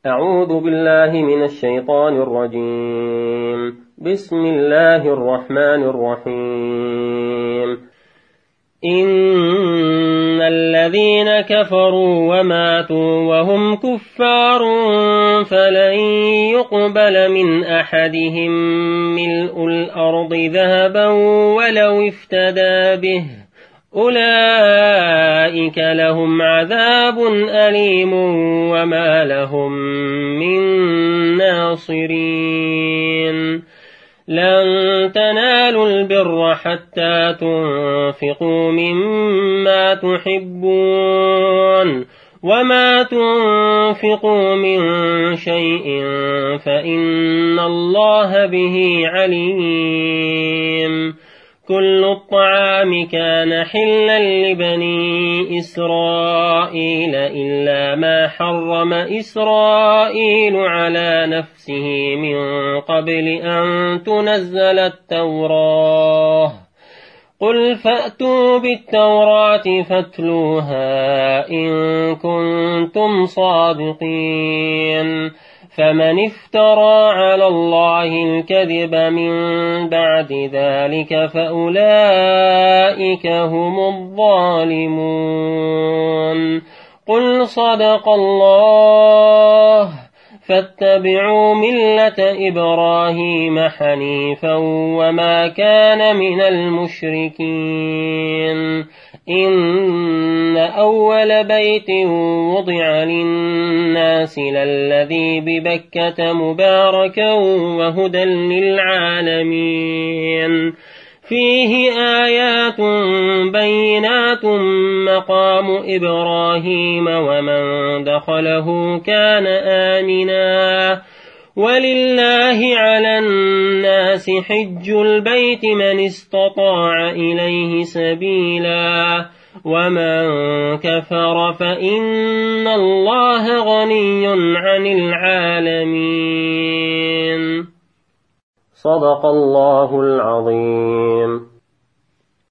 أعوذ بالله من الشيطان الرجيم. بسم الله الرحمن الرحيم. إن الذين كفروا وماتوا وهم كفار فلن يقبل من أحدهم ملء الأرض ذهبا ولو افتدى به أولئك لهم عذاب أليم وما لهم من ناصرين. لن تنالوا البر حتى تنفقوا مما تحبون وما تنفقوا من شيء فإن الله به عليم. كل الطعام كان حلا لبني إسرائيل إلا ما حرم إسرائيل على نفسه من قبل أن تنزل التوراة. قل فأتوا بالتوراة فاتلوها إن كنتم صادقين. فمن افترى على الله الكذب من بعد ذلك فأولئك هم الظالمون. قل صدق الله. فاتبعوا ملة إبراهيم حنيفا وما كان من المشركين. إن أول بيت وضع للناس للذي ببكة مباركا وهدى للعالمين. فيه آيات بينات مقام إبراهيم ومن دخله كان آمنا. ولله على الناس حج البيت من استطاع إليه سبيلا ومن كفر فإن الله غني عن العالمين. صدق الله العظيم.